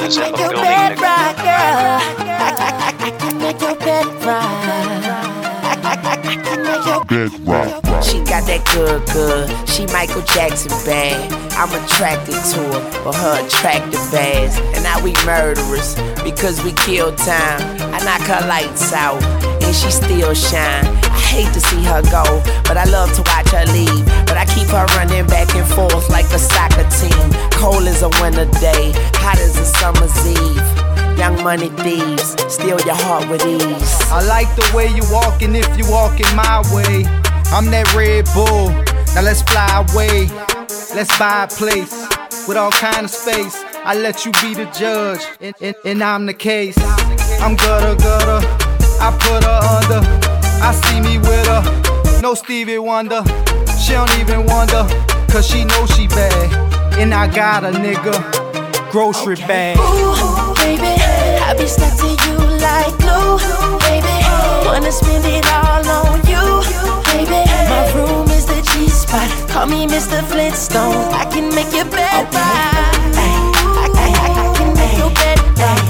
is in the your building, bed nigga. right, girl. I can make your bed right. I can make your bed right. She got that good. She Michael Jackson bad. I'm attracted to her for her attractive ass. And now we murderers because we kill time. I knock her lights out and she still shine. I hate to see her go, but I love to watch her leave. But I keep her running back and forth like a soccer team. Cold as a winter day, hot as a summer's eve. Young money thieves, steal your heart with ease. I like the way you walking if you walking my way. I'm that Red Bull, now let's fly away. Let's buy a place with all kind of space. I let you be the judge, and I'm the case. I'm gutter, I put her under. I see me with her, no Stevie Wonder. She don't even wonder, cause she know she bad. And I got a nigga, grocery bag. Ooh, baby, I be stuck to you like glue. Baby, wanna spend it all on you. Baby, my room is the G-spot. Call me Mr. Flintstone. I can make your bed right. I can make your bed right.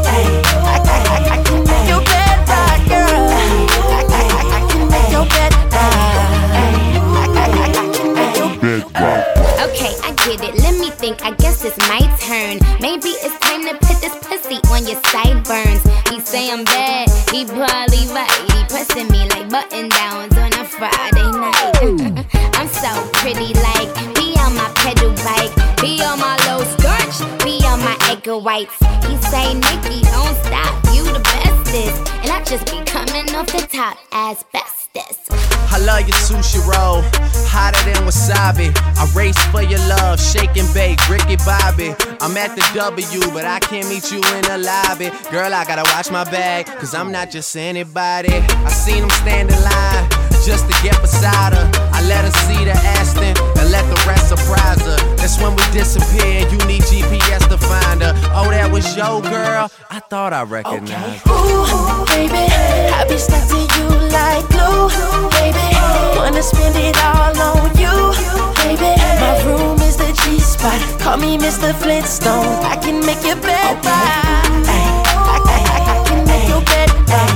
I can make your bed right, girl. I can make your bed right. I can make your bed right. Okay, I get it. Let me think. I guess it's my turn. Maybe it's time to put this pussy on your sideburns. He say I'm bad. He probably right. He pressing me like button downs on a Friday night. I'm so pretty, like be on my pedal bike, be on my low starch, be on my egg whites. He say Nikki, don't stop, you the bestest, and I just be coming off the top as bestest. I love your sushi roll, hotter than wasabi. I race for your love, shake and bake, Ricky Bobby. I'm at the W, but I can't meet you in the lobby. Girl, I gotta watch my bag, cause I'm not just anybody. I seen him stand in line, just to get beside her. I let her see the Aston, and let the rest surprise her. That's when we disappear, and you need GPS to find her. Oh, that was your girl? I thought I recognized her. Ooh, baby, I be stuck to you like glue. Baby, wanna spend it all on you. Baby, my room is the G-spot. Call me Mr. Flintstone. I can make your bed right. I can make your bed right.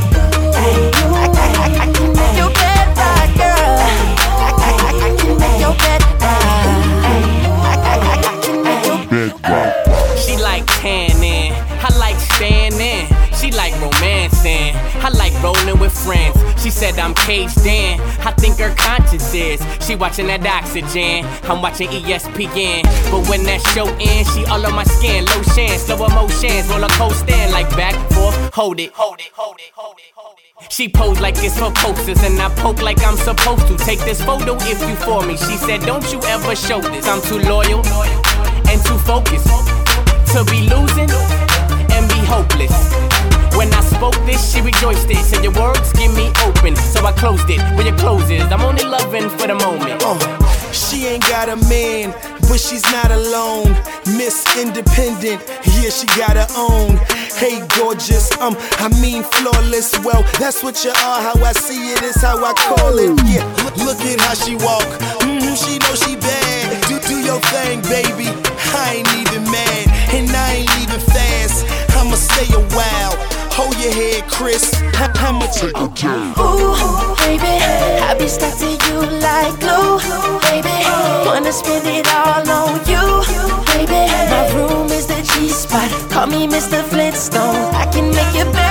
I can make your bed right, girl. I can make your bed right. I can make your bed right. She like tanning, I like standing. She like romancing, I like rolling with friends. She said I'm caged in, I think her conscience is. She watching that Oxygen, I'm watching ESPN. But when that show ends, she all on my skin. Lotion, slow emotions, roller coaster, like back, forth, hold it. She pose like it's for posters, and I poke like I'm supposed to. Take this photo if you for me. She said don't you ever show this. I'm too loyal and too focused to be losing and be hopeless. When I spoke this, she rejoiced it. Said your words give me open, so I closed it. Where your clothes is, I'm only loving for the moment. She ain't got a man, but she's not alone. Miss Independent, yeah, she got her own. Hey, gorgeous, I mean flawless. Well, that's what you are. How I see it is how I call it. Yeah, look at how she walk. She know she bad. Do your thing, baby. I ain't even mad, and I ain't leaving fast. I'ma stay a while. Hold your head, Chris. I'ma take a turn. Ooh, baby, I be stuck to you like glue. Baby, wanna spend it all on you. Baby, my room is the G-spot. Call me Mr. Flintstone. I can make your bed